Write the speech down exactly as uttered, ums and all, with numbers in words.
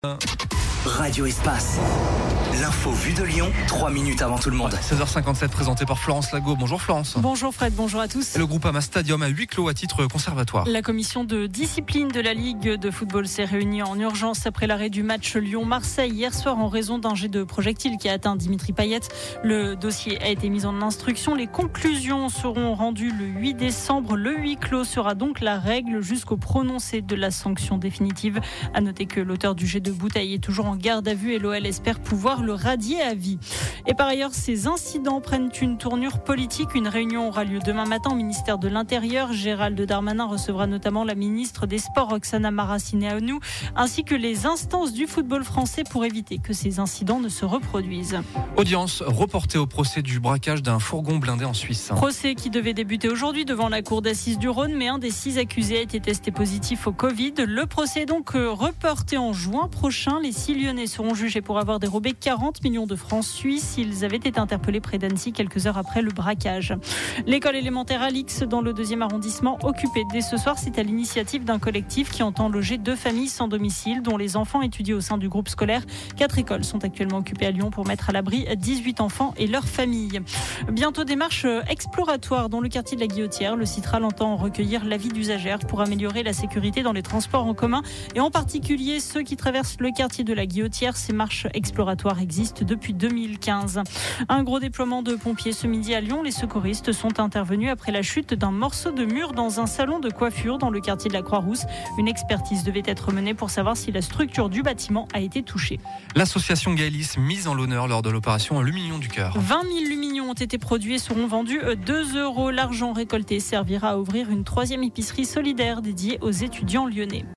Radio Espace. L'info vue de Lyon, trois minutes avant tout le monde. seize heures cinquante-sept, présenté par Florence Lago. Bonjour Florence. Bonjour Fred, bonjour à tous. Et le Groupama Stadium a huis clos à titre conservatoire. La commission de discipline de la Ligue de football s'est réunie en urgence après l'arrêt du match Lyon-Marseille hier soir en raison d'un jet de projectile qui a atteint Dimitri Payet. Le dossier a été mis en instruction. Les conclusions seront rendues le huit décembre. Le huis clos sera donc la règle jusqu'au prononcé de la sanction définitive. À noter que l'auteur du jet de bouteille est toujours en garde à vue et l'O L espère pouvoir le radier à vie. Et par ailleurs, ces incidents prennent une tournure politique. Une réunion aura lieu demain matin au ministère de l'Intérieur. Gérald Darmanin recevra notamment la ministre des Sports, Oksana Maracineanu, ainsi que les instances du football français pour éviter que ces incidents ne se reproduisent. Audience reportée au procès du braquage d'un fourgon blindé en Suisse. Procès qui devait débuter aujourd'hui devant la cour d'assises du Rhône, mais un des six accusés a été testé positif au Covid. Le procès est donc reporté en juin prochain. Les six Lyonnais seront jugés pour avoir dérobé quarante millions de francs suisses. Ils avaient été interpellés près d'Annecy quelques heures après le braquage. L'école élémentaire Alix dans le deuxième arrondissement occupée dès ce soir. C'est à l'initiative d'un collectif qui entend loger deux familles sans domicile dont les enfants étudient au sein du groupe scolaire. Quatre écoles sont actuellement occupées à Lyon pour mettre à l'abri dix-huit enfants et leurs familles. Bientôt démarche exploratoire dans le quartier de la Guillotière. Le Citral entend recueillir l'avis d'usagères pour améliorer la sécurité dans les transports en commun et en particulier ceux qui traversent le quartier de la Guillotière. Ces marches exploratoires existent depuis deux mille quinze. Un gros déploiement de pompiers ce midi à Lyon. Les secouristes sont intervenus après la chute d'un morceau de mur dans un salon de coiffure dans le quartier de la Croix-Rousse. Une expertise devait être menée pour savoir si la structure du bâtiment a été touchée. L'association Gaëlis mise en l'honneur lors de l'opération Lumignon du Cœur. vingt mille lumignons ont été produits et seront vendus deux euros. L'argent récolté servira à ouvrir une troisième épicerie solidaire dédiée aux étudiants lyonnais.